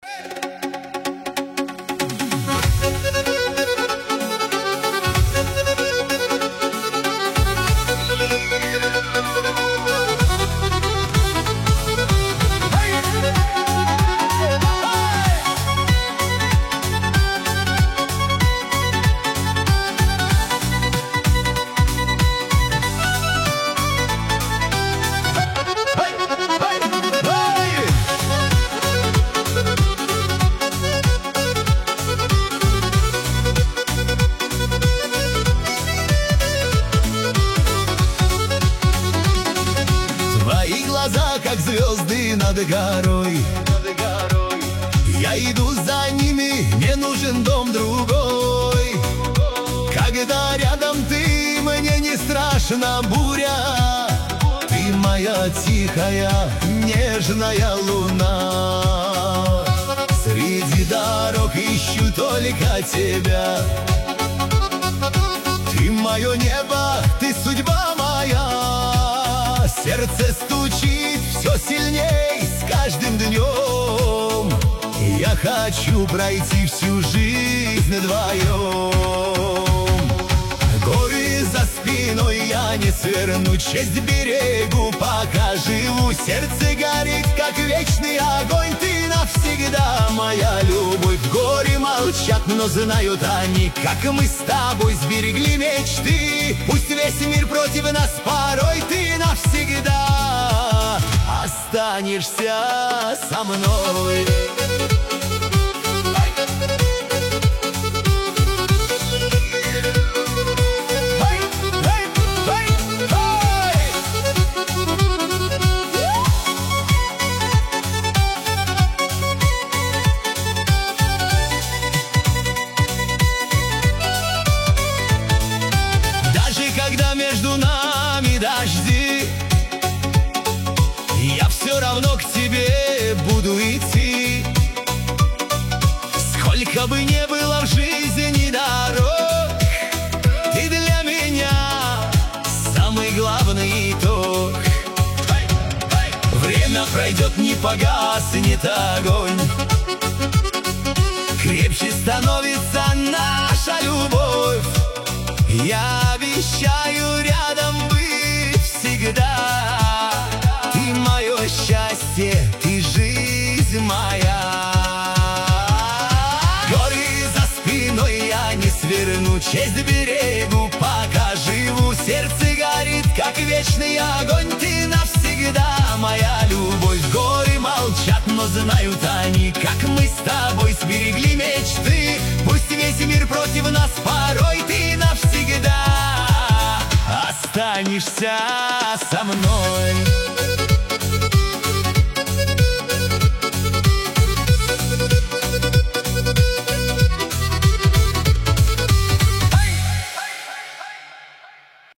Твои глаза, как звезды над горой. Я иду за ними, мне нужен дом другой. Когда рядом ты, мне не страшна буря. Ты моя тихая, нежная луна. Среди дорог ищу только тебя. Ты мое небо, ты судьба моя. Сердце стучит все сильней с каждым днем. Я хочу пройти всю жизнь вдвоем. Горы за спиной я не сверну, честь берегу, пока живу. Сердце горит, как вечный огонь. Ты навсегда моя любовь. В горе молчат, но знают они, как мы с тобой сберегли мечты. Пусть весь мир против нас порой, ты навсегда останешься со мной. Когда между нами дожди, я все равно к тебе буду идти. Сколько бы ни было в жизни дорог, ты для меня самый главный итог. Время пройдет, не погаснет огонь, крепче становится наша любовь. Я обещаю рядом быть всегда. Ты мое счастье, ты жизнь моя. Горы за спиной я не сверну, честь берегу, пока живу. Сердце горит, как вечный огонь. Ты навсегда моя любовь. Горы молчат, но знают они, как мы с тобой сберегли мечты. Пусть весь мир против нас порой, ты навсегда останешься со мной.